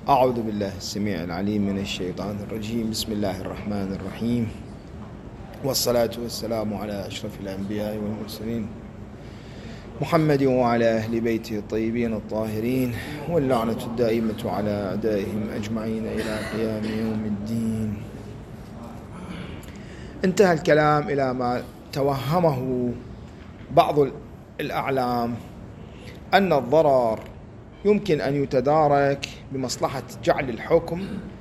أعوذ بالله السميع العليم من الشيطان الرجيم. بسم الله الرحمن الرحيم، والصلاة والسلام على أشرف الأنبياء والمرسلين محمد وعلى أهل بيته الطيبين الطاهرين، واللعنة الدائمة على أعدائهم أجمعين إلى قيام يوم الدين. انتهى الكلام إلى ما توهمه بعض الأعلام أن الضرر يمكن أن يتدارك بمصلحة جعل الحكم،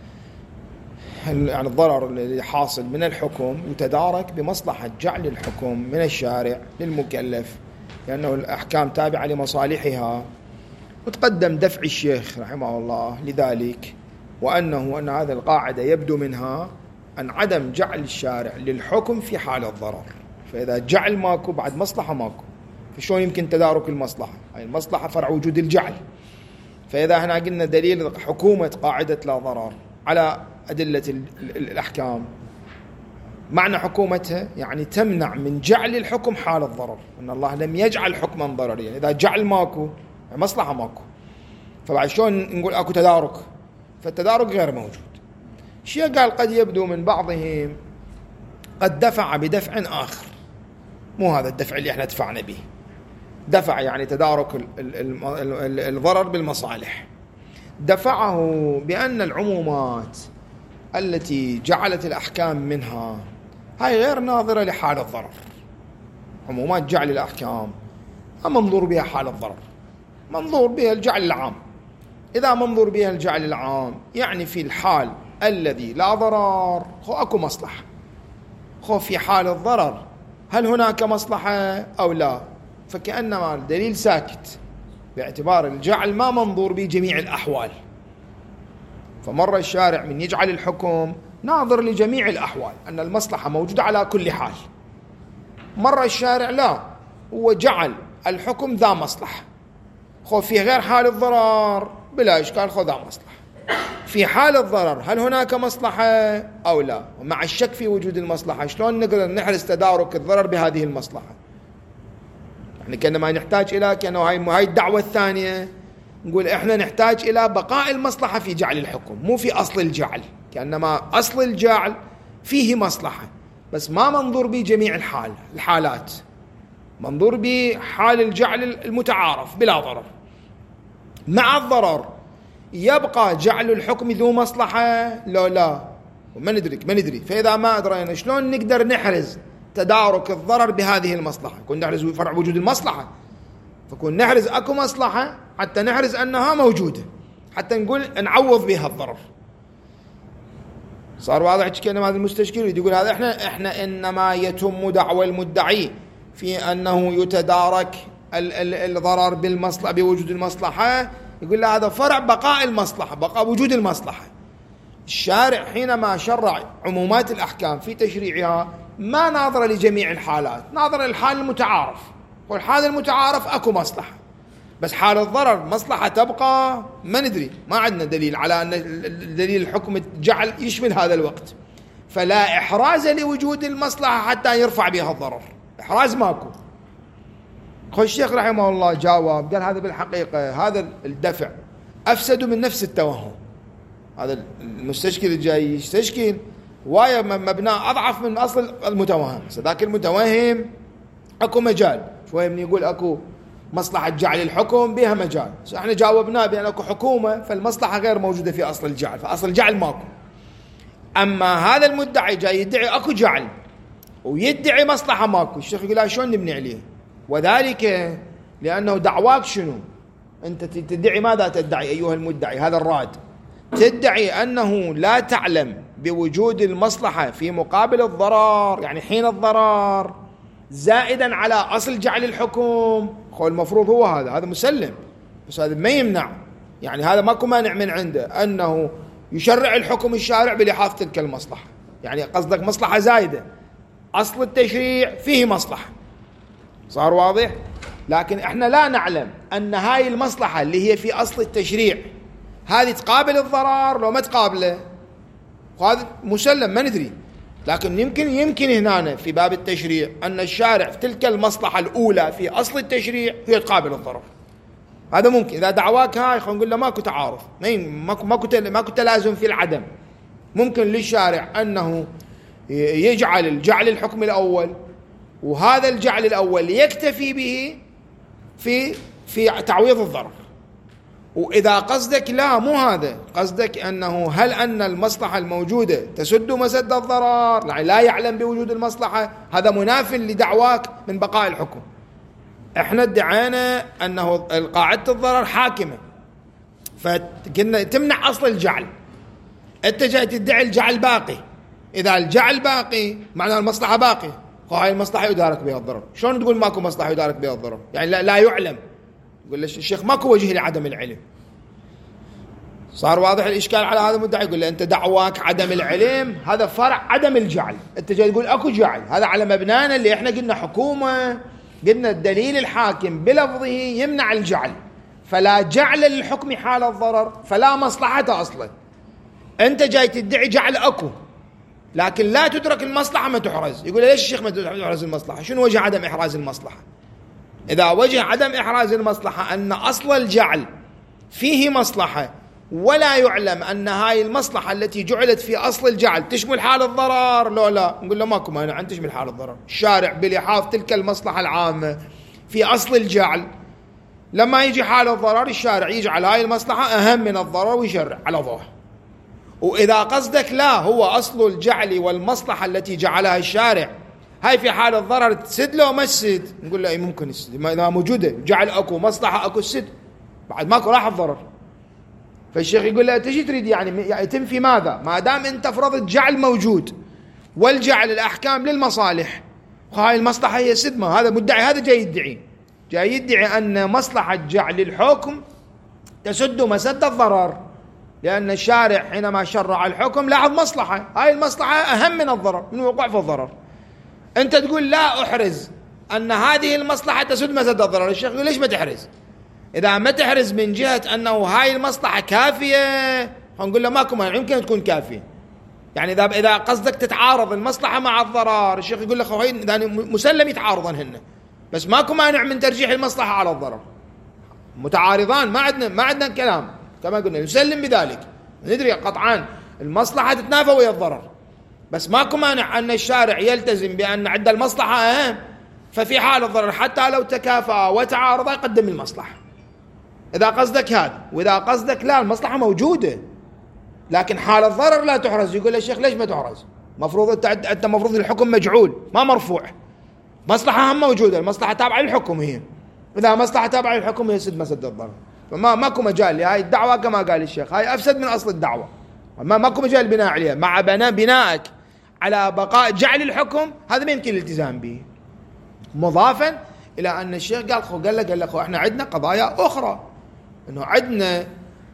يعني الضرر الذي حاصل من الحكم يتدارك بمصلحة جعل الحكم من الشارع للمكلف، لأنه الأحكام تابعة لمصالحها. وتقدم دفع الشيخ رحمه الله لذلك، أن هذه القاعدة يبدو منها أن عدم جعل الشارع للحكم في حال الضرر، فإذا جعل ماكو بعد مصلحة ماكو، فشون يمكن تدارك المصلحة؟ هاي المصلحة فرع وجود الجعل. فإذا احنا قلنا دليل حكومة قاعدة لا ضرر على أدلة الأحكام، معنى حكومتها يعني تمنع من جعل الحكم حال الضرر، أن الله لم يجعل حكما ضرريا. يعني إذا جعل ماكو مصلحة ماكو، فبعد شلون نقول أكو تدارك؟ فالتدارك غير موجود. شيء قال قد يبدو من بعضهم قد دفع بدفع آخر، مو هذا الدفع اللي احنا دفعنا به. دفع يعني تدارك الضرر بالمصالح، دفعه بأن العمومات التي جعلت الأحكام منها هاي غير ناظرة لحال الضرر. عمومات جعل الأحكام ما منظور بها حال الضرر، منظور بها الجعل العام. إذا منظور بها الجعل العام يعني في الحال الذي لا ضرر أكو مصلحة، في حال الضرر هل هناك مصلحة أو لا؟ فكأنما الدليل ساكت، باعتبار الجعل ما منظور به جميع الأحوال. فمر الشارع من يجعل الحكم ناظر لجميع الأحوال، أن المصلحة موجودة على كل حال. مر الشارع لا، هو جعل الحكم ذا مصلحة، في غير حال الضرر بلا إشكال ذا مصلحة. في حال الضرر هل هناك مصلحة أو لا؟ ومع الشك في وجود المصلحة شلون نقدر نحرز تدارك الضرر بهذه المصلحة؟ يعني كأنما نحتاج إلى هاي الدعوة الثانية، نقول إحنا نحتاج إلى بقاء المصلحة في جعل الحكم، مو في أصل الجعل. كأنما أصل الجعل فيه مصلحة، بس ما منظور بجميع الحالات، منظور بحال الجعل المتعارف بلا ضرر. مع الضرر يبقى جعل الحكم ذو مصلحة لا وما ندري. فإذا ما أدرينا شلون نقدر نحرز تدارك الضرر بهذه المصلحة؟ كون نحرز فرع وجود المصلحة، فكون نحرز أكو مصلحة حتى نحرز أنها موجودة، حتى نقول نعوض بها الضرر. صار واضح كأنما هذا المستشكل يقول هذا إحنا إنما يتم دعوى المدعي في أنه يتدارك الضرر بالمصلحة بوجود المصلحة، يقول له هذا فرع بقاء المصلحة، بقاء وجود المصلحة. الشارع حينما شرع عمومات الأحكام في تشريعها ما ناظر لجميع الحالات، ناظر للحال المتعارف، والحال المتعارف أكو مصلحة، بس حال الضرر مصلحة تبقى ما ندري، ما عندنا دليل على أن دليل الحكم جعل يشمل هذا الوقت، فلا إحراز لوجود المصلحة حتى يرفع بها الضرر، إحراز ماكو. الشيخ رحمه الله جاوب قال هذا بالحقيقة هذا الدفع أفسد من نفس التوهم. هذا المستشكل الجاي يستشكل وايا مبناه أضعف من أصل المتوهم. ذاك المتوهم أكو مجال شوية من يقول أكو مصلحة جعل الحكم بها مجال، احنا جاوبناه بأن أكو حكومة فالمصلحة غير موجودة في أصل الجعل، فأصل الجعل ماكو. أما هذا المدعي جاي يدعي أكو جعل ويدعي مصلحة ماكو، الشيخ يقول لا شلون نبني عليه؟ وذلك لأنه دعواك شنو؟ أنت تدعي ماذا تدعي أيها المدعي هذا الراد؟ تدعي أنه لا تعلم بوجود المصلحة في مقابل الضرر، يعني حين الضرر زائدا على أصل جعل الحكم. المفروض هو هذا مسلم، بس هذا ما يمنع، يعني هذا ماكو مانع من عنده أنه يشرع الحكم الشارع بلحاظ تلك المصلحة. يعني قصدك مصلحة زايدة، أصل التشريع فيه مصلحة، صار واضح؟ لكن احنا لا نعلم أن هاي المصلحة اللي هي في أصل التشريع هذه تقابل الضرر لو ما تقابله، وهذا مسلم ما ندري. لكن يمكن هنا في باب التشريع أن الشارع في تلك المصلحة الأولى في أصل التشريع هي تقابل الضرر، هذا ممكن. إذا دعواك هاي خلينا نقول له ماكو تعارض، ماكو تلازم في العدم. ممكن للشارع أنه يجعل الجعل الحكم الأول، وهذا الجعل الأول يكتفي به في تعويض الضرر. وإذا قصدك لا مو هذا، قصدك أنه هل أن المصلحة الموجودة تسد مسد الضرر، يعني لا يعلم بوجود المصلحة، هذا مناف لدعواك من بقاء الحكم. احنا ادعينا أنه قاعدة الضرر حاكمة، فكنا تمنع أصل الجعل. أنت جاي تدعي الجعل باقي، إذا الجعل باقي معناه المصلحة باقي، هاي المصلحة يدارك بها الضرر. شلون تقول ماكو مصلحة يدارك بها الضرر؟ يعني لا يعلم. يقول له الشيخ ماكو وجه لعدم العلم. صار واضح الإشكال على هذا المدعي. يقول له أنت دعواك عدم العلم، هذا فرع عدم الجعل. أنت جاي تقول أكو جعل، هذا على مبنانا اللي إحنا قلنا حكومة، قلنا الدليل الحاكم بلفظه يمنع الجعل، فلا جعل للحكم حال الضرر، فلا مصلحة أصلا. أنت جاي تدعي جعل أكو، لكن لا تدرك المصلحة ما تحرز. يقول ليش الشيخ ما تحرز المصلحة؟ شنو وجه عدم إحراز المصلحة؟ إذا وجه عدم إحراز المصلحة أن أصل الجعل فيه مصلحة، ولا يعلم أن هاي المصلحة التي جعلت في أصل الجعل تشمل حال الضرر، لا نقول له ماكو مانع أن تشمل حال الضرر. الشارع بلحاظ تلك المصلحة العامة في أصل الجعل، لما يجي حال الضرر الشارع يجعل هاي المصلحة أهم من الضرر ويشرع على ضوء. وإذا قصدك لا هو أصل الجعل والمصلحة التي جعلها الشارع هاي في حال الضرر تسد له ما تسد، نقول له ممكن يسد، إذا موجودة جعل أكو مصلحة أكو السد، بعد ماكو راح الضرر. فالشيخ يقول له تجي تريد يعني يتم في ماذا؟ ما دام أنت فرضت جعل موجود، والجعل الأحكام للمصالح، وهاي المصلحة هي سد، ما هذا مدعي، هذا جاي يدعي أن مصلحة جعل الحكم تسد مسد الضرر، لأن الشارع حينما شرع الحكم لاحظ مصلحة، هاي المصلحة أهم من الضرر، من الوقوع في الضرر. أنت تقول لا أحرز أن هذه المصلحة تسد مسد الضرر. الشيخ يقول ليش ما تحرز؟ إذا ما تحرز من جهة أنه هاي المصلحة كافية، هنقول له ماكو مانع، يمكن تكون كافية. يعني إذا قصدك تتعارض المصلحة مع الضرر، الشيخ يقول له خوين يعني مسلم يتعارضن هن، بس ماكو مانع من ترجيح المصلحة على الضرر. متعارضان ما عندنا كلام، كما قلنا نسلم بذلك، ندري قطعا المصلحة تتنافى ويا الضرر، بس ماكو مانع أن الشارع يلتزم بأن عند المصلحة أهم، ففي حال الضرر حتى لو تكافأ وتعارض يقدم المصلحة. إذا قصدك هذا، وإذا قصدك لا المصلحة موجودة لكن حال الضرر لا تحرز، يقول الشيخ ليش ما تحرز؟ مفروض أنت مفروض الحكم مجعول ما مرفوع، مصلحة هم موجودة، المصلحة تابعة للحكم هي، إذا مصلحة تابعة للحكم هي سد مسد الضرر، فما ماكو مجال لهاي الدعوة كما قال الشيخ، هاي أفسد من أصل الدعوة، ماكو مجال بناء عليها، مع بنائك على بقاء جعل الحكم هذا ما يمكن الالتزام به. مضافا إلى أن الشيخ قال لك احنا عندنا قضايا أخرى، إنه عندنا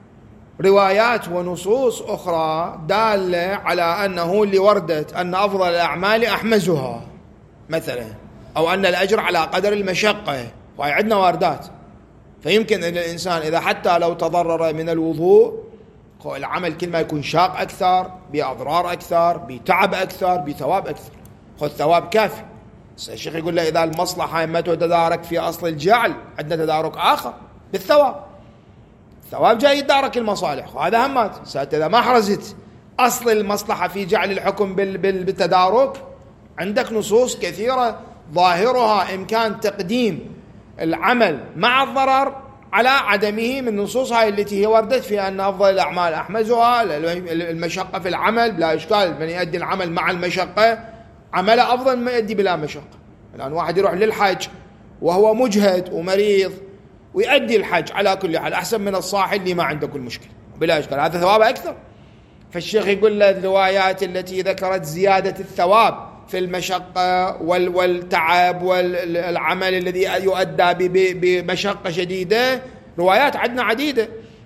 روايات ونصوص أخرى دالة على أنه اللي وردت أن أفضل الأعمال أحمزها مثلا، أو أن الأجر على قدر المشقة، وهي عندنا واردات. فيمكن أن الإنسان إذا حتى لو تضرر من الوضوء، العمل كل ما يكون شاق أكثر، بأضرار أكثر، بتعب أكثر، بثواب أكثر، خذ ثواب كافي. الشيخ يقول له إذا المصلحة ما تتدارك في أصل الجعل، عندنا تدارك آخر بالثواب، الثواب جاي يتدارك المصالح، وهذا همات. إذا ما حرزت أصل المصلحة في جعل الحكم بالتدارك، عندك نصوص كثيرة ظاهرها إمكان تقديم العمل مع الضرر على عدمه، من النصوص هاي التي هي وردت في أن أفضل الأعمال أحمزها، المشقة في العمل بلا إشكال، من يؤدي العمل مع المشقة عمل أفضل ما يؤدي بلا مشقة. الآن واحد يروح للحج وهو مجهد ومريض ويؤدي الحج على كل حال أحسن من الصاحي اللي ما عنده كل مشكلة بلا إشكال، هذا ثوابه أكثر. فالشيخ يقول له الروايات التي ذكرت زيادة الثواب في المشقة والتعب والعمل الذي يؤدى بمشقة شديدة، روايات عندنا عديدة،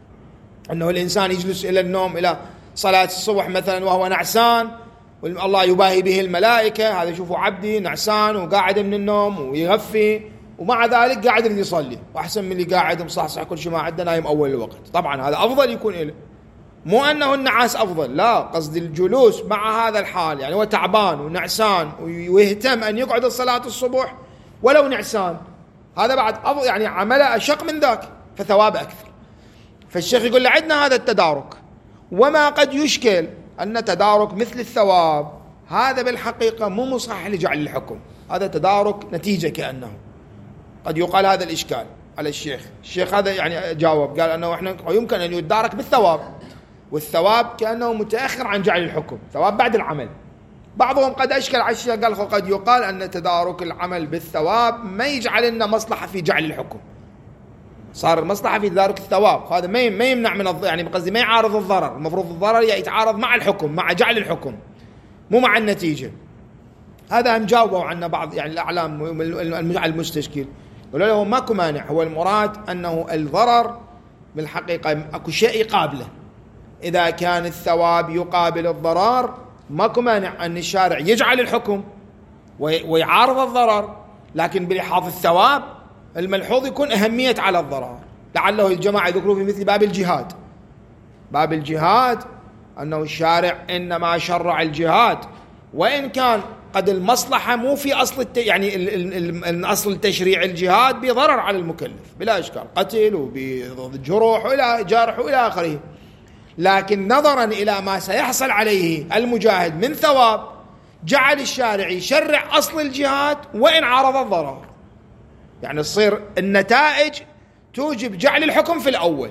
أنه الإنسان يجلس إلى النوم إلى صلاة الصبح مثلا وهو نعسان، والله يباهي به الملائكة، هذا شوفوا عبدي نعسان وقاعد من النوم ويغفي، ومع ذلك قاعد يصلي، وأحسن من اللي قاعد مصحصح كل شيء ما عنده نايم أول الوقت. طبعا هذا أفضل يكون إله، مو أنه النعاس أفضل، لا، قصد الجلوس مع هذا الحال، يعني هو تعبان ونعسان ويهتم أن يقعد الصلاة الصبح ولو نعسان، هذا بعد أفضل، يعني عمله أشق من ذاك، فثواب أكثر. فالشيخ يقول له عندنا هذا التدارك، وما قد يشكل أن تدارك مثل الثواب هذا بالحقيقة مو مصحح لجعل الحكم، هذا تدارك نتيجة كأنه. قد يقال هذا الإشكال على الشيخ هذا يعني جاوب قال أنه إحنا يمكن أن يدارك بالثواب، والثواب كأنه متأخر عن جعل الحكم، ثواب بعد العمل. بعضهم قد أشكل على الشيخ قال قد يقال أن تدارك العمل بالثواب ما يجعل لنا مصلحة في جعل الحكم، صار المصلحة في تدارك الثواب، هذا ما يمنع من يعني قصدي ما يعارض الضرر، المفروض الضرر يتعارض مع الحكم، مع جعل الحكم مو مع النتيجة. هذا هم جاوبوا عنا بعض يعني الأعلام المستشكل، قالوا له ماكو مانع، هو المراد أنه الضرر بالحقيقة أكو شيء يقابله، إذا كان الثواب يقابل الضرر ماكو مانع أن الشارع يجعل الحكم ويعارض الضرر، لكن بلحاظ الثواب الملحوظ يكون أهمية على الضرر. لعله الجماعة يذكروا في مثل باب الجهاد، باب الجهاد أنه الشارع إنما شرع الجهاد وإن كان قد المصلحة مو في أصل يعني أصل تشريع الجهاد بضرر على المكلف بلا إشكال، قتل وبجروح وإلى جرح وإلى آخره، لكن نظرا إلى ما سيحصل عليه المجاهد من ثواب جعل الشارع يشرع أصل الجهاد وإن عارض الضرر، يعني تصير النتائج توجب جعل الحكم في الأول،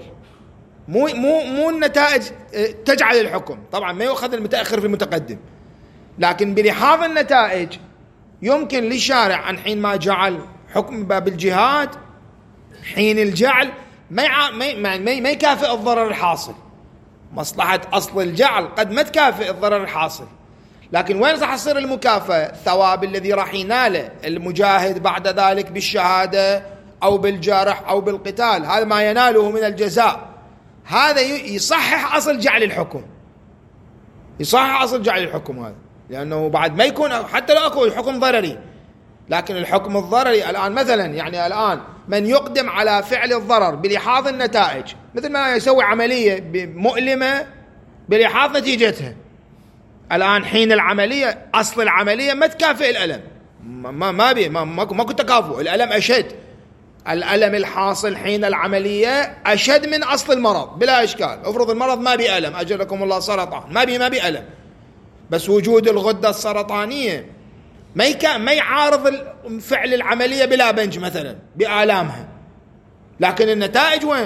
مو النتائج تجعل الحكم، طبعا ما يؤخذ المتأخر في المتقدم، لكن بلحاظ النتائج يمكن للشارع عن حين ما جعل حكم باب الجهاد حين الجعل ما يكافئ الضرر الحاصل، مصلحة أصل الجعل قد ما تكافئ الضرر الحاصل، لكن وين راح يصير المكافأة؟ الثواب الذي راح يناله المجاهد بعد ذلك بالشهادة أو بالجرح أو بالقتال، هذا ما يناله من الجزاء، هذا يصحح أصل جعل الحكم، يصحح أصل جعل الحكم هذا، لأنه بعد ما يكون حتى لو أكو حكم ضرري، لكن الحكم الضرري الآن مثلا يعني الآن من يقدم على فعل الضرر بلحاظ النتائج، مثل ما يسوي عملية مؤلمة بلحاظ نتيجتها، الآن حين العملية أصل العملية ما تكافئ الألم، ماكو تكافؤ، الألم أشد، الألم الحاصل حين العملية أشد من أصل المرض بلا إشكال. افرض المرض ما بي ألم، أجلكم الله سرطان، ما بي ألم، بس وجود الغدة السرطانية ما يعارض فعل العملية بلا بنج مثلا بآلامها، لكن النتائج وين؟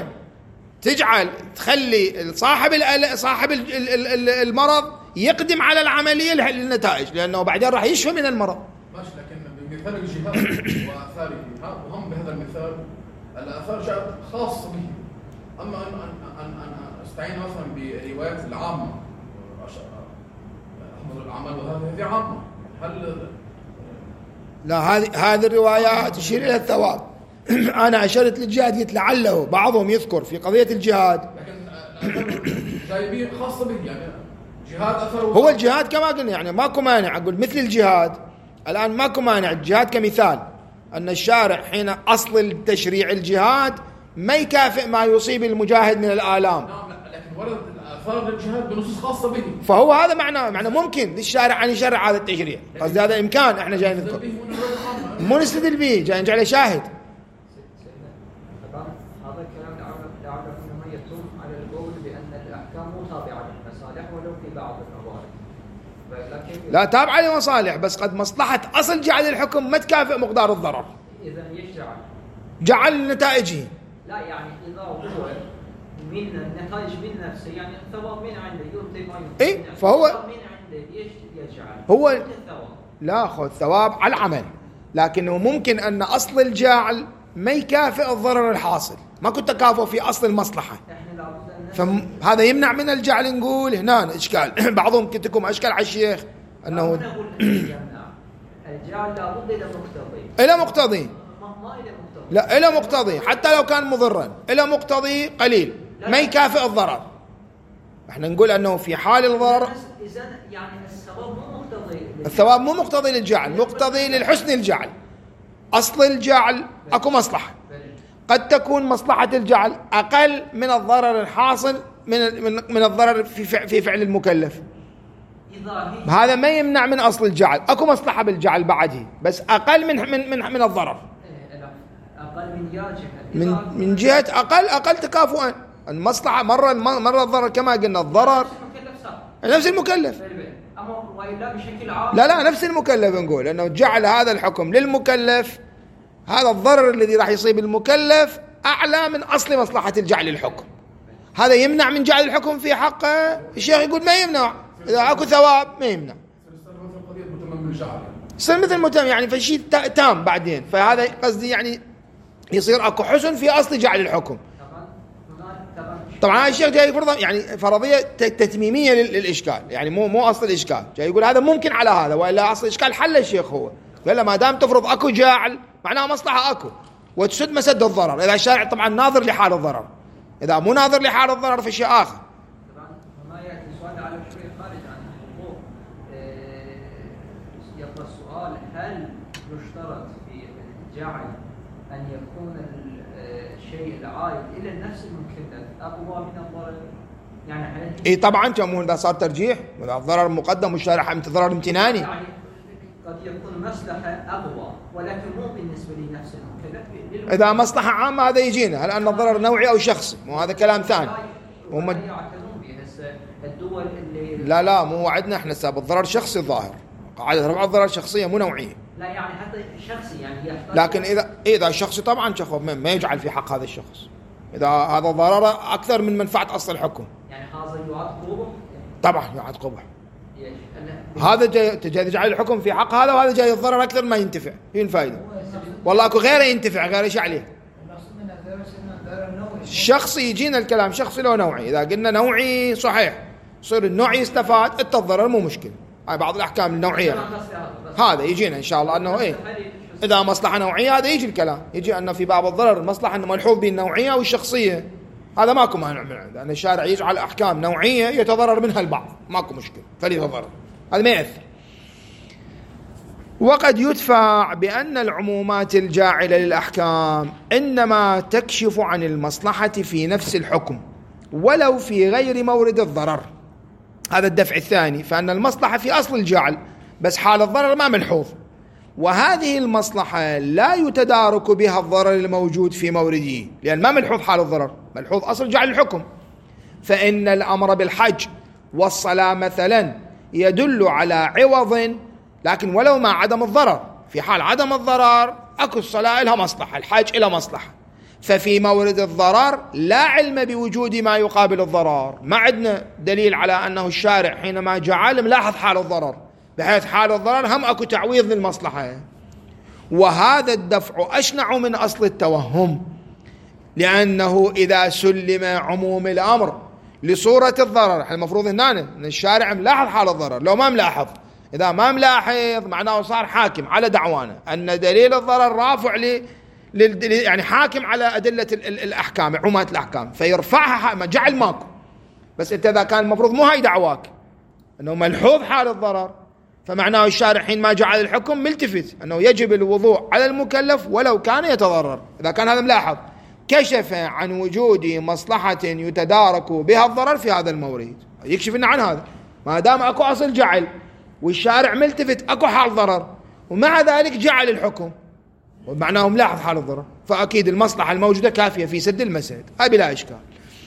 تخلي صاحب المرض يقدم على العملية للنتائج، لأنه بعدين راح يشفى من المرض. ماشي، لكن بمثال الجهاد وآثاره وهم بهذا المثال الآثار جاءت خاصة به، أما أن أستعين مثلا بروايات العامة أحمد الأعمال وهذه عامة، هل لا هذه الروايات تشير إلى الثواب. أنا أشرت للجهاد قلت لعله بعضهم يذكر في قضية الجهاد، لكن جايبين خاصة به، يعني جهاد أثر هو الجهاد كما قلنا، يعني ماكو مانع أقول مثل الجهاد الآن، ماكو مانع الجهاد كمثال أن الشارع حين أصل تشريع الجهاد ما يكافئ ما يصيب المجاهد من الآلام، نعم، لكن ورد الآثار للجهاد بنصوص خاصة به، فهو هذا معنى ممكن للشارع أن يشرع هذا التشريع، قصدي هذا إمكان، إحنا جايين نذكر مو نستدل به، جايين نجعله شاهد. هذا الكلام لعله انه يتم على القول بان الاحكام مو تابعه للمصالح ولو في بعض الموارد، لا تابعه لمصالح، بس قد مصلحه اصل جعل الحكم ما تكافئ مقدار الضرر، اذا جعل نتائجه، لا يعني اذا هو من النتائج من نفسه، يعني الثواب من عنده يعطي ما يعطي، فهو من عنده ايش يجعل هو الثواب، لا خذ ثواب على العمل، لكنه ممكن ان اصل الجعل ما يكافئ الضرر الحاصل، ما كنت تكافؤ في أصل المصلحة، فهذا يمنع من الجعل. نقول هنا إشكال بعضهم كتكم أشكال على الشيخ أنه الجعل لابد إلى مقتضي لا إلى مقتضي، حتى لو كان مضرا إلى مقتضي قليل ما يكافئ الضرر. احنا نقول أنه في حال الضرر يعني الثواب مو مقتضي للجعل، مقتضي للحسن الجعل. أصل الجعل أكو مصلحة، قد تكون مصلحة الجعل أقل من الضرر الحاصل من الضرر في فعل المكلف، هذا ما يمنع من أصل الجعل، أكو مصلحة بالجعل بعده بس أقل من الضرر. أقل من جهة أقل تكافؤا. المصلحة مرة الضرر كما قلنا الضرر نفس المكلف. لا نفس المكلف نقول لأنه جعل هذا الحكم للمكلف. هذا الضرر الذي راح يصيب المكلف أعلى من أصل مصلحة الجعل الحكم. هذا يمنع من جعل الحكم في حقه. الشيخ يقول ما يمنع، إذا أكو ثواب ما يمنع. يصير مثل متم يعني فشيء تام بعدين. فهذا قصدي يعني يصير أكو حسن في أصل جعل الحكم. طبعا هذا الشيخ جاي يفرض يعني فرضية تتميمية للإشكال، يعني مو أصل الإشكال. جاي يقول هذا ممكن على هذا، وإلا أصل الإشكال حل الشيخ هو قال ما دام تفرض أكو جاعل معناها مصلحة أكو وتسد مسد الضرر. إذا الشارع طبعا ناظر لحال الضرر، إذا مو ناظر لحال الضرر في شيء آخر. طبعا ما يأتي سؤال على شيء خارج عن الحقوق. يبقى السؤال هل يشترط في الجعل أن يكون الشيء العائد إلى نفس المكلف أقوى من الضرر؟ يعني إيه طبعا كمون إذا صار ترجيح الضرر مقدم والشارع ضرر امتناني. يعني قد يكون مصلحة أقوى ولكن مو بالنسبة لنفس المكلف. إذا مصلحة عامة هذا يجينا، هل أن الضرر نوعي أو شخصي؟ مو هذا كلام ثاني. الدول اللي لا مو وعدنا إحنا ساب الضرر شخصي الظاهر. قاعدة رفع الضرر شخصية مو نوعية. لا يعني حتى شخصي يعني لكن إذا شخصي طبعا شخص ما يجعل في حق هذا الشخص. إذا هذا ضرر أكثر من منفعة أصل الحكم. يعني هذا يعد قبح. طبعا يعد قبح. هذا جاي يجعل الحكم في حق هذا، وهذا جاي الضرر أكثر ما ينتفع. هي الفائدة. والله أكو غيره ينتفع غيره إيش عليه. شخصي يجينا الكلام شخصي لو نوعي. إذا قلنا نوعي صحيح صير النوعي يستفاد التضرر مو مشكلة. هاي بعض الأحكام النوعية هذا يجينا إن شاء الله أنه إيه إذا مصلحة نوعية هذا يجي الكلام يجي أنه في بعض الضرر المصلحة أنه ملحوظ بين النوعية والشخصية. هذا ماكو مانع من عنده أن الشارع يجعل أحكام نوعية يتضرر منها البعض ماكو مشكلة فليتضرر هذا ما يأثر. وقد يدفع بأن العمومات الجاعلة للأحكام إنما تكشف عن المصلحة في نفس الحكم ولو في غير مورد الضرر. هذا الدفع الثاني، فأن المصلحة في أصل الجعل بس حال الضرر ما ملحوظ، وهذه المصلحة لا يتدارك بها الضرر الموجود في مورده لأن ما ملحوظ حال الضرر، ملحوظ أصل جعل الحكم. فإن الأمر بالحج والصلاة مثلا يدل على عوض، لكن ولو مع عدم الضرر. في حال عدم الضرر أكو الصلاة لها مصلحة، الحج لها مصلحة. ففي مورد الضرر لا علم بوجود ما يقابل الضرر. ما عندنا دليل على أنه الشارع حينما جعل ملاحظ حال الضرر، بحيث حال الضرر هم أكو تعويض للمصلحة. وهذا الدفع أشنع من أصل التوهم، لأنه إذا سلم عموم الأمر لصورة الضرر، المفروض هنا أن الشارع ملاحظ حال الضرر. لو ما ملاحظ، إذا ما ملاحظ معناه صار حاكم على دعوانا أن دليل الضرر رافع يعني حاكم على أدلة الأحكام عمومات الأحكام فيرفعها جعل ماكو. بس أنت إذا كان المفروض مو هاي دعواك أنه ملحوظ حال الضرر، فمعناه الشارع حين ما جعل الحكم ملتفت أنه يجب الوضوء على المكلف ولو كان يتضرر. إذا كان هذا ملاحظ كشف عن وجود مصلحة يتدارك بها الضرر في هذا المورد، يكشف لنا عن هذا. ما دام أكو أصل جعل والشارع ملتفت أكو حال ضرر ومع ذلك جعل الحكم ومعناه ملاحظ حال الضرر، فأكيد المصلحة الموجودة كافية في سد المسد، هاي بلا إشكال.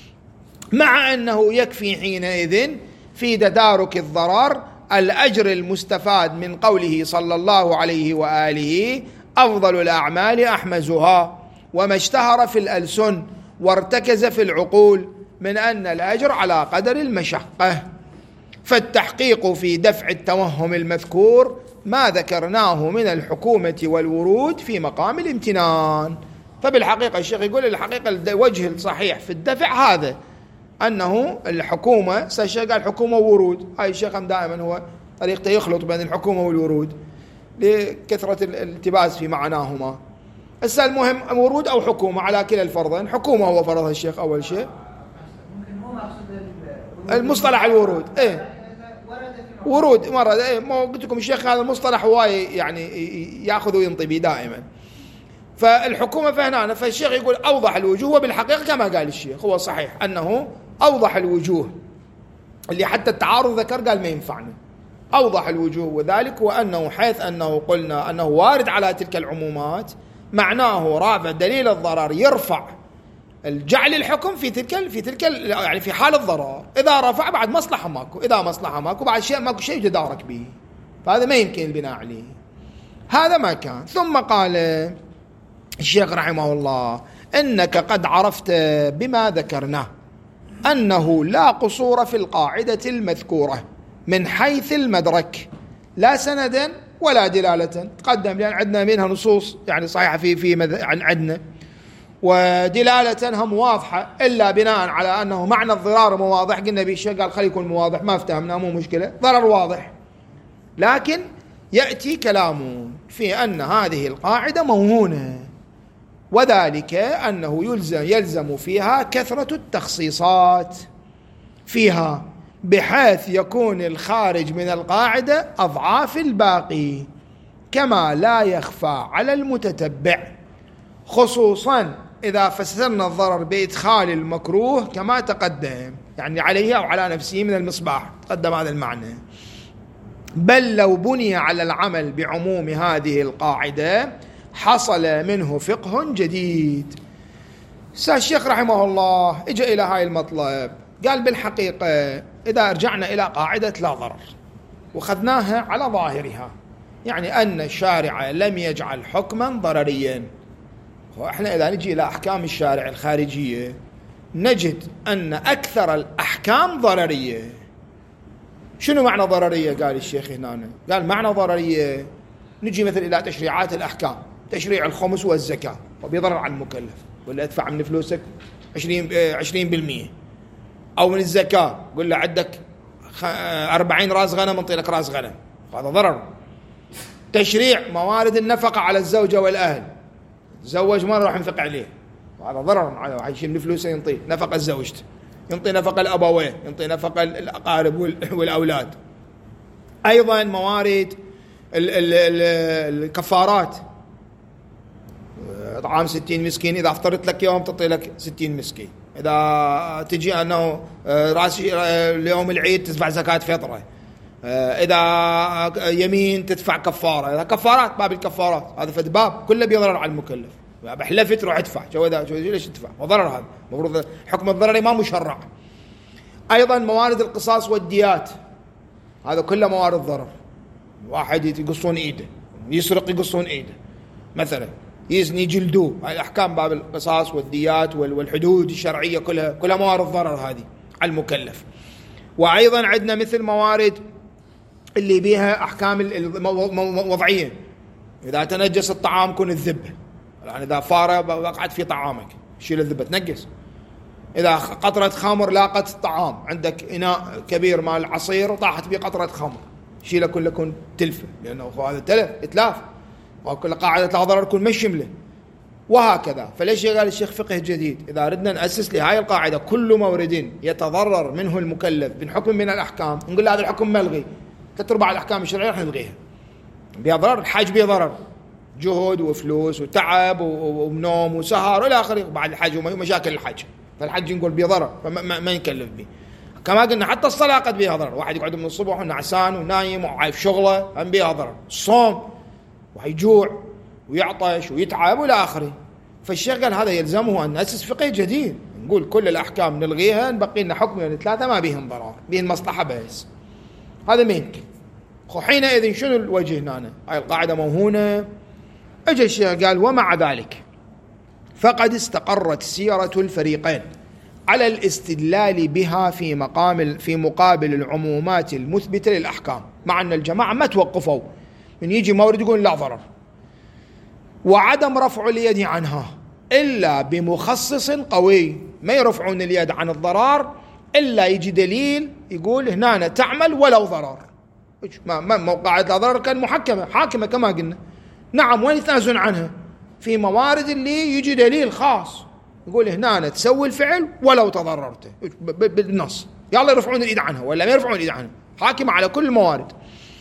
مع أنه يكفي حينئذ في تدارك الضرر الأجر المستفاد من قوله صلى الله عليه وآله أفضل الأعمال أحمزها، وما اشتهر في الألسن وارتكز في العقول من أن الأجر على قدر المشقة. فالتحقيق في دفع التوهم المذكور ما ذكرناه من الحكومة والورود في مقام الامتنان. فبالحقيقة الشيخ يقول الحقيقة الوجه الصحيح في الدفع هذا أنه الحكومة قال الحكومة وورود. هاي الشيخ دائما هو طريقته يخلط بين الحكومة والورود لكثرة الالتباس في معناهما. السؤال المهم ورود أو حكومة على كلا الفرضين. حكومة هو فرضها الشيخ أول شيء، المصطلح الورود ورود مرة ما قلت لكم الشيخ هذا المصطلح هواي يعني يأخذ وينطبي دائما. فالحكومة فهنا فالشيخ يقول أوضح الوجوه، وبالحقيقة كما قال الشيخ هو صحيح أنه أوضح الوجوه اللي حتى التعارض ذكر قال ما ينفعنا أوضح الوجوه، وذلك وأنه حيث أنه قلنا أنه وارد على تلك العمومات معناه رافع دليل الضرر يرفع الجعل الحكم في تلك يعني في حال الضرر. إذا رفع بعد مصلحة ماكو، إذا مصلحة ماكو بعد شيء ماكو شيء يتدارك به، فهذا ما يمكن البناء عليه. هذا ما كان. ثم قال الشيخ رحمه الله: إنك قد عرفت بما ذكرناه أنه لا قصور في القاعدة المذكورة من حيث المدرك، لا سندا ولا دلالة. تقدم لأن عندنا منها نصوص يعني صحيحة عندنا، ودلالة هم واضحة، إلا بناء على أنه معنى الضرار مو واضح. قلنا بالشيء قال خلي يكون واضح، ما افتهمنا مو مشكلة، ضرر واضح. لكن يأتي كلامه في أن هذه القاعدة موهونة، وذلك أنه يلزم فيها كثرة التخصيصات فيها، بحيث يكون الخارج من القاعدة أضعاف الباقي، كما لا يخفى على المتتبع، خصوصا إذا فسرنا الضرر بإدخال المكروه كما تقدم، يعني عليه أو على نفسه من المصباح، تقدم هذا المعنى. بل لو بني على العمل بعموم هذه القاعدة حصل منه فقه جديد. الشيخ رحمه الله اجى إلى هاي المطلب، قال بالحقيقة إذا رجعنا إلى قاعدة لا ضرر وخذناها على ظاهرها، يعني أن الشارع لم يجعل حكما ضرريا، وإحنا إذا نجي إلى أحكام الشارع الخارجية نجد أن أكثر الأحكام ضررية. شنو معنى ضررية؟ قال الشيخ هنا، قال معنى ضررية نجي مثل إلى تشريعات الأحكام، تشريع الخمس والزكاة وبيضرر على المكلف، ولا ادفع من فلوسك 20% أو من الزكاة قل له عندك 40 راس غنم انطي لك راس غنم، هذا ضرر. تشريع موارد النفقة على الزوجة والأهل، تزوج مرة راح ينفق عليه، هذا ضرر، عايشين من فلوسه ينطي نفقة زوجته، ينطي نفقة الأبوين، ينطي نفقة الأقارب والأولاد. أيضا موارد الكفارات، طعام 60 مسكين، إذا أفطرت لك يوم تعطي لك 60 مسكين، إذا تجي أنه راس اليوم العيد تدفع زكاة فطرة، إذا يمين تدفع كفارة، إذا كفارات باب الكفارات هذا فد باب كله بيضرر على المكلف، بحلفت روح ادفع، شو ليش تدفع؟ وضرر، هذا المفروض حكم الضرر ما مشرع. أيضا موارد القصاص والديات، هذا كله موارد ضرر. واحد يقصون إيده، يسرق يقصون إيده مثلا، يزني جلدوه، هاي الأحكام باب القصاص والديات والحدود الشرعية كلها موارد ضرر هذه على المكلف. وأيضا عندنا مثل موارد اللي بيها أحكام الوضعية، إذا تنجس الطعام كن الذبة، يعني إذا فارة وقعت في طعامك شيل الذبة تنجس. إذا قطرة خمر لاقت الطعام، عندك إناء كبير مال عصير وطاحت به قطرة خمر شيله كن تلفه، لأنه هذا إتلاف، وكل قاعدة لا ضرر كن مش شمله، وهكذا. فليش قال الشيخ فقه جديد؟ إذا ردنا نأسس لهاي القاعدة كل مورد يتضرر منه المكلف بحكم من الأحكام نقول هذا الحكم ملغي، 3/4 الأحكام الشرعية رح نلغيها، بها ضرر، الحج بها ضرر، جهد وفلوس وتعب ونوم وسهر والى اخره بعد الحج ومشاكل الحج، فالحج نقول بيه ضرر فما يكلف به. كما قلنا حتى الصلاه قد بيها ضرر، واحد يقعد من الصبح ونعسان ونايم وعايف شغله هم بيها ضرر، الصوم ويجوع ويعطش ويتعب والى اخره. فالشيخ قال هذا يلزمه ان نأسس فقه جديد، نقول كل الاحكام نلغيها، نبقي لنا حكم يعني 3 ما بيهم ضرر، بيهم مصلحه بس، هذا ما يمكن. حينئذ شنو الوجه هنا؟ هاي القاعده موهونه. اجى الشيخ قال ومع ذلك فقد استقرت سيرة الفريقين على الاستدلال بها في مقابل العمومات المثبتة للأحكام، مع أن الجماعة ما توقفوا من يجي مورد يقول لا ضرر، وعدم رفع اليد عنها إلا بمخصص قوي، ما يرفعون اليد عن الضرار إلا يجي دليل يقول هنا تعمل ولو ضرر. ما قاعدة لا ضرر كان حاكمة كما قلنا، نعم، وين يتنازل عنها؟ في موارد اللي يجي دليل خاص يقول هنا تسوي الفعل ولو تضررت بالنص، يلا يرفعون الإيد عنها ولا ما يرفعون الإيد عنها، حاكمة على كل الموارد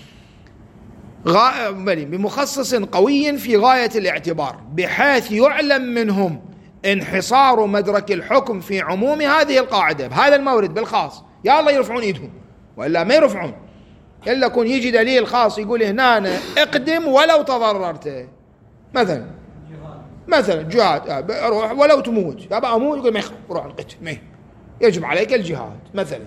بمخصص قوي في غاية الاعتبار، بحيث يعلم منهم انحصار مدرك الحكم في عموم هذه القاعدة بهذا المورد بالخاص، يلا يرفعون إيدهم ولا ما يرفعون، إلا يكون يجي دليل خاص يقول هنا اقدم ولو تضررت. مثلا مثلا جهاد روح ولو تموت، يابا اموت، يقول ما يخاف روح القتل، ما يجب عليك الجهاد مثلا.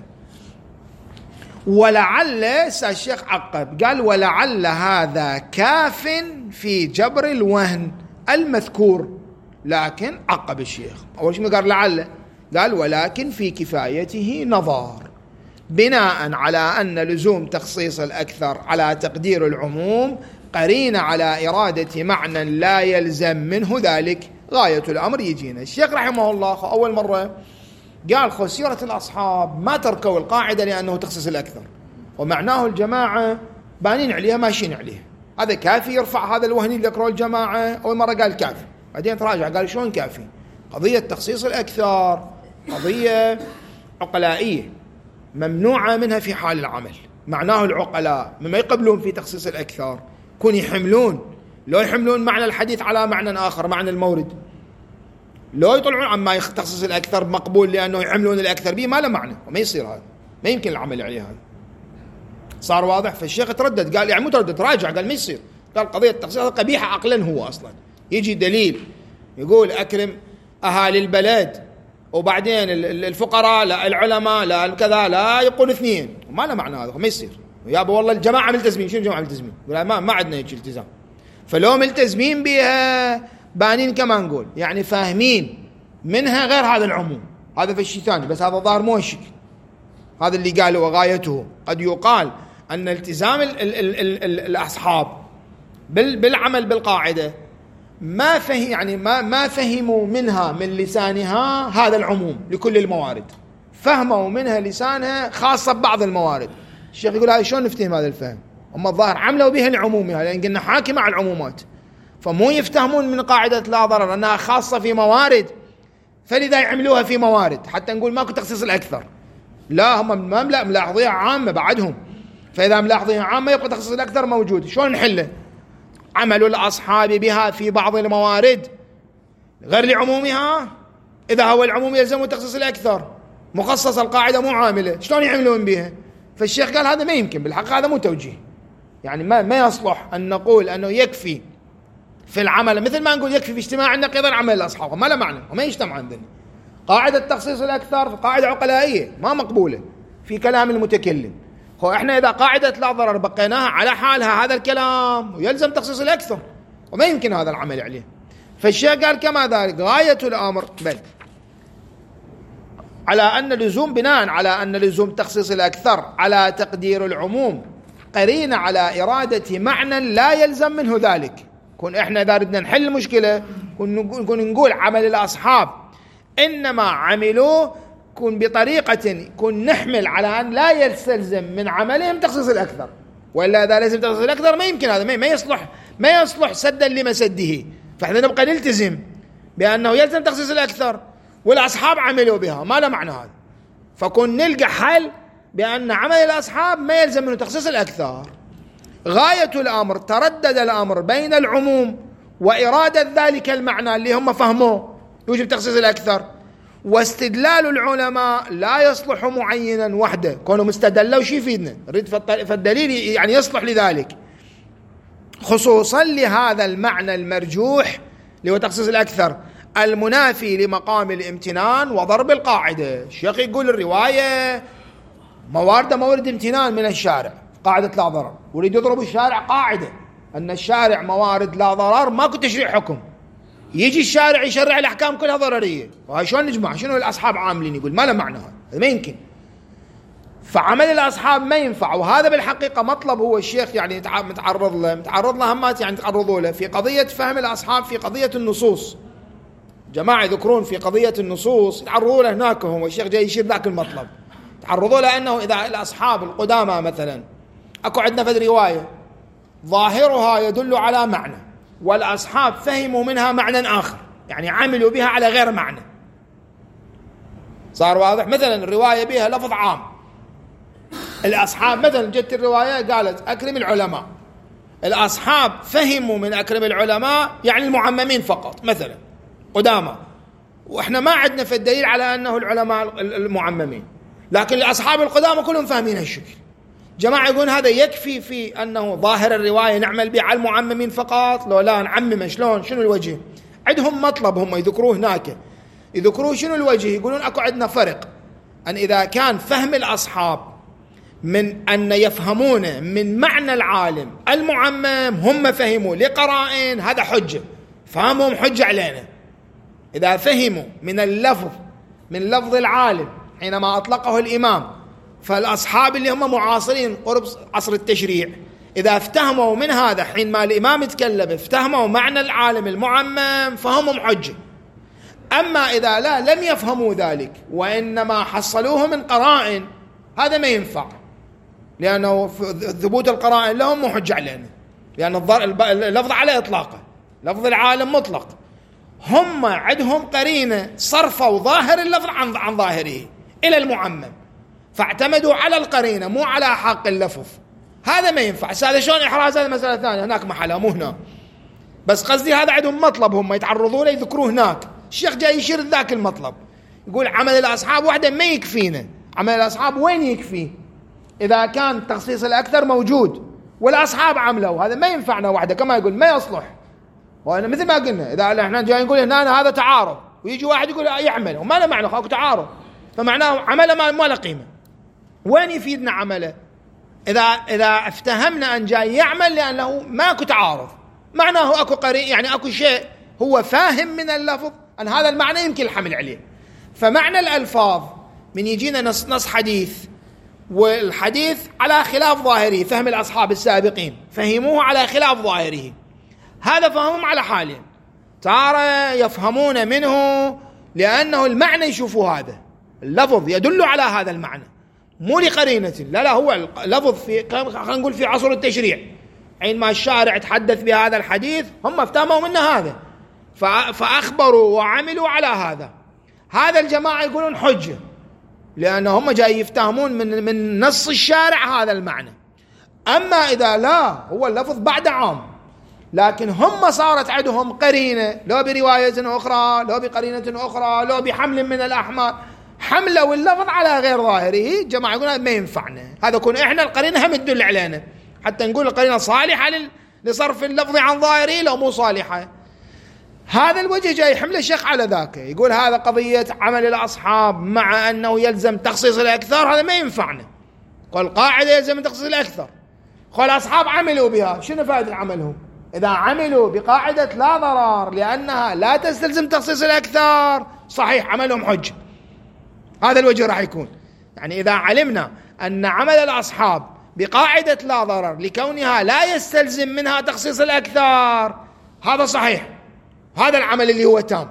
ولعل الشيخ عقب قال ولعل هذا كاف في جبر الوهن المذكور، لكن عقب الشيخ اول شيء قال لعل، قال ولكن في كفايته نظر، بناء على أن لزوم تخصيص الأكثر على تقدير العموم قرين على إرادة معنى لا يلزم منه ذلك. غاية الأمر يجينا الشيخ رحمه الله أول مرة قال خو سيرة الأصحاب ما تركوا القاعدة لأنه تخصيص الأكثر، ومعناه الجماعة بانين عليها ماشيين عليها، هذا كافي يرفع هذا الوهن اللي ذكروا الجماعة. أول مرة قال كافي، بعدين تراجع قال شلون كافي؟ قضية تخصيص الأكثر قضية عقلائية ممنوعة منها في حال العمل، معناه العقلاء مما يقبلون في تخصيص الأكثر كون يحملون، لو يحملون معنى الحديث على معنى آخر، معنى المورد، لو يطلعون عما تخصيص الأكثر مقبول لأنه يحملون الأكثر به ما له معنى، وما يصير هذا، ما يمكن العمل عليه هذا. صار واضح؟ فالشيخ تردد قال يعني مو تردد، راجع قال ما يصير، قال قضية التخصيص قبيحة عقلا، هو أصلا يجي دليل يقول أكرم أهالي البلد وبعدين الفقراء لا العلماء لا كذا، لا يقول اثنين، ما له معنى هذا، ما يصير. يابا والله الجماعة ملتزمين، شنو الجماعة ملتزمين؟ ما عندنا هيك التزام. فلو ملتزمين بها بانين كما نقول يعني فاهمين منها غير هذا العموم، هذا في شيء ثاني، بس هذا ظاهر مو هالشكل، هذا اللي قاله وغايته. قد يقال أن التزام الأصحاب بالعمل بالقاعدة ما فهم، يعني ما فهموا منها من لسانها هذا العموم لكل الموارد، فهموا منها لسانها خاصة ببعض الموارد. الشيخ يقول هاي شلون نفتهم هذا الفهم؟ هم الظاهر عملوا بها لعمومها، لأن قلنا حاكمة على العمومات، فمو يفتهمون من قاعدة لا ضرر أنها خاصة في موارد فلذا يعملوها في موارد حتى نقول ماكو تخصيص الأكثر. لا، هم ما ملاحظيها عامة بعدهم، فإذا ملاحظيها عامة يبقى تخصيص الأكثر موجود. شلون نحله؟ عمل الأصحاب بها في بعض الموارد غير لعمومها، إذا هو العموم يلزم تخصيص الأكثر، مخصص القاعدة مو عاملة، شلون يعملون بها؟ فالشيخ قال هذا ما يمكن، بالحق هذا مو توجيه، يعني ما يصلح أن نقول أنه يكفي في العمل مثل ما نقول يكفي في اجتماع النقيض عمل الأصحاب، ما له معنى وما يجتمع عندنا. قاعدة تخصيص الأكثر قاعدة عقلائية ما مقبولة في كلام المتكلم. احنا إذا قاعدة لا ضرر بقيناها على حالها هذا الكلام ويلزم تخصيص الأكثر، وما يمكن هذا العمل عليه. فالشيخ قال كما ذلك غاية الأمر بل على أن لزوم، بناء على أن لزوم تخصيص الأكثر على تقدير العموم قرين على إرادة معنى لا يلزم منه ذلك. كون إحنا إذا ردنا نحل المشكلة كون نقول عمل الأصحاب إنما عملوا كون بطريقة كون نحمل على أن لا يستلزم من عملهم تخصيص الأكثر، وإلا إذا لازم تخصيص الأكثر ما يمكن، هذا ما يصلح سدا لمسده. فإحنا نبقى نلتزم بأنه يلزم تخصيص الأكثر والأصحاب عملوا بها، ما له معنى هذا. فكون نلقى حل بأن عمل الأصحاب ما يلزم منه تخصيص الأكثر. غاية الأمر تردد الأمر بين العموم وإرادة ذلك المعنى اللي هم فهموه يوجب تخصيص الأكثر، واستدلال العلماء لا يصلح معينا وحده، كونوا مستدلوا شي يفيدنا نريد فالدليل يعني يصلح لذلك، خصوصا لهذا المعنى المرجوح اللي هو تخصيص الأكثر المنافي لمقام الامتنان وضرب القاعدة. الشيخ يقول الرواية مورد امتنان من الشارع، قاعدة لا ضرر، وريد يضرب الشارع قاعدة أن الشارع موارد لا ضرر ماكو تشريع حكم، يجي الشارع يشرع الأحكام كلها ضررية، وهاي شلون نجمع؟ شنو الأصحاب عاملين؟ يقول ما له معنى، هذا ما يمكن. فعمل الأصحاب ما ينفع، وهذا بالحقيقة مطلب هو الشيخ يعني متعرض له همات يعني تعرضوا له في قضية فهم الأصحاب في قضية النصوص. جماعة يذكرون في قضية النصوص يتعرضوا له هناك، هو الشيخ جاي يشير ذاك المطلب، تعرضوا له أنه إذا الأصحاب القدامى مثلا أكو عندنا فد رواية ظاهرها يدل على معنى والأصحاب فهموا منها معنى آخر، يعني عملوا بها على غير معنى. صار واضح؟ مثلا الرواية بها لفظ عام، الأصحاب مثلا جت الرواية قالت أكرم العلماء، الأصحاب فهموا من أكرم العلماء يعني المعممين فقط مثلا قدامى، وإحنا ما عندنا في الدليل على أنه العلماء المعممين، لكن الأصحاب القدامى كلهم فاهمين هالشكل. جماعة يقولون هذا يكفي في أنه ظاهر الرواية نعمل به على المعممين فقط، لو لا نعمم شلون؟ شنو الوجه؟ عندهم مطلب هم يذكروه هناك، يذكروه شنو الوجه؟ يقولون اكو عندنا فرق ان اذا كان فهم الاصحاب من ان يفهمون من معنى العالم المعمم هم فهموا لقرائن، هذا حجه، فهمهم حجه علينا. اذا فهموا من اللفظ، من لفظ العالم حينما اطلقه الامام، فالاصحاب اللي هم معاصرين قرب عصر التشريع اذا افتهموا من هذا حين ما الامام يتكلم افتهموا معنى العالم المعمم فهمهم حجه. اما اذا لا لم يفهموا ذلك وانما حصلوه من قرائن، هذا ما ينفع، لانه ثبوت القرائن لهم مو حجه علينا، لان اللفظ على اطلاقه، لفظ العالم مطلق. هم عندهم قرينه صرفوا ظاهر اللفظ عن ظاهره الى المعمم، فاعتمدوا على القرينه مو على حق اللفظ. هذا ما ينفع. هذا شلون احراز؟ هذا مساله ثانيه، هناك محلها مو هنا. بس قصدي هذا عندهم مطلب هم يتعرضون له يذكروه هناك. الشيخ جاي يشير ذاك المطلب، يقول عمل الاصحاب وحده ما يكفينا. عمل الاصحاب وين يكفي؟ اذا كان تخصيص الاكثر موجود والاصحاب عملوا، هذا ما ينفعنا وحده، كما يقول ما يصلح. وانا مثل ما قلنا اذا احنا جاي نقول هنا هذا تعارض، ويجي واحد يقول يعمل وما له معنى، اكو تعارض، فمعناه عمله ما له قيمه. وين يفيدنا عمله؟ اذا افتهمنا ان جاي يعمل لانه ماكو تعارض، معناه اكو قرين، يعني اكو شيء هو فاهم من اللفظ ان هذا المعنى يمكن الحمل عليه. فمعنى الالفاظ من يجينا نص حديث والحديث على خلاف ظاهره، فهم الاصحاب السابقين فهموه على خلاف ظاهره، هذا فهمهم على حاله. تارى يفهمون منه لانه المعنى يشوفوا هذا اللفظ يدل على هذا المعنى مو لقرينة، لا هو اللفظ في خلينا نقول في عصر التشريع حينما الشارع تحدث بهذا الحديث هم افتهموا منه هذا فأخبروا وعملوا على هذا الجماعة يقولون حجة، لأن هم جاي يفتهمون من نص الشارع هذا المعنى. أما إذا لا هو اللفظ بعد عام، لكن هم صارت عندهم قرينة، لو برواية أخرى لو بقرينة أخرى لو بحمل من الأحمال، حملوا اللفظ على غير ظاهره، جماعة يقولون ما ينفعنا. هذا كون احنا القرينة هم تدل علينا حتى نقول القرينة صالحة لصرف اللفظ عن ظاهره لو مو صالحة. هذا الوجه جاي يحمل الشيخ على ذاك، يقول هذا قضية عمل الأصحاب مع أنه يلزم تخصيص الأكثر، هذا ما ينفعنا. قال قاعدة يلزم تخصيص الأكثر، قال الأصحاب عملوا بها، شنو فائدة عملهم؟ إذا عملوا بقاعدة لا ضرر لأنها لا تستلزم تخصيص الأكثر، صحيح عملهم حجة. هذا الوجه راح يكون، يعني إذا علمنا أن عمل الأصحاب بقاعدة لا ضرر لكونها لا يستلزم منها تخصيص الأكثر، هذا صحيح، هذا العمل اللي هو تام.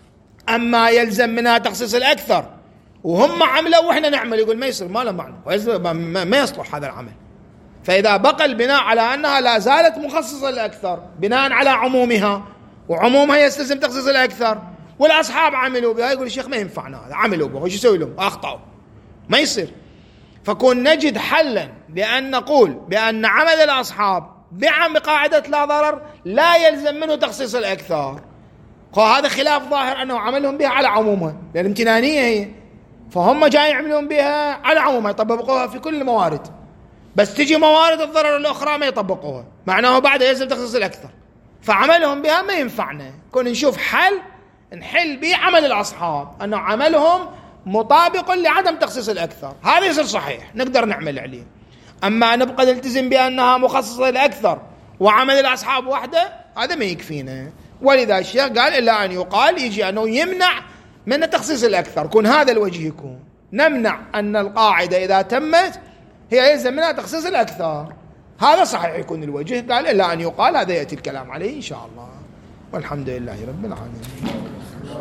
أما يلزم منها تخصيص الأكثر وهم عملوا وإحنا نعمل، يقول ما يصير، ما له معنى، ما يصلح هذا العمل. فإذا بقى البناء على أنها لا زالت مخصصة للأكثر بناء على عمومها، وعمومها يستلزم تخصيص الأكثر، والأصحاب عملوا بها، يقول الشيخ ما ينفعنا هذا، عملوا بها وش يسوي لهم؟ أخطأوا، ما يصير. فكون نجد حلا بأن نقول بأن عمل الأصحاب بقاعدة لا ضرر لا يلزم منه تخصيص الأكثر، هذا خلاف ظاهر أنه عملهم بها على عمومها، لأن الامتنانية هي، فهم جاي يعملون بها على عمومها، يطبقوها في كل الموارد، بس تجي موارد الضرر الأخرى ما يطبقوها، معناه بعد يلزم تخصيص الأكثر، فعملهم بها ما ينفعنا. كون نشوف حل نحل به عمل الأصحاب أنه عملهم مطابق لعدم تخصيص الأكثر، هذا يصير صحيح نقدر نعمل عليه. أما نبقى نلتزم بأنها مخصصة للأكثر وعمل الأصحاب وحده، هذا ما يكفينا. ولذا الشيخ قال إلا أن يقال يجي أنه يمنع من تخصيص الأكثر، كون هذا الوجه يكون نمنع أن القاعدة إذا تمت هي يلزم منها تخصيص الأكثر، هذا صحيح يكون الوجه. قال إلا أن يقال، هذا يأتي الكلام عليه إن شاء الله، والحمد لله رب العالمين.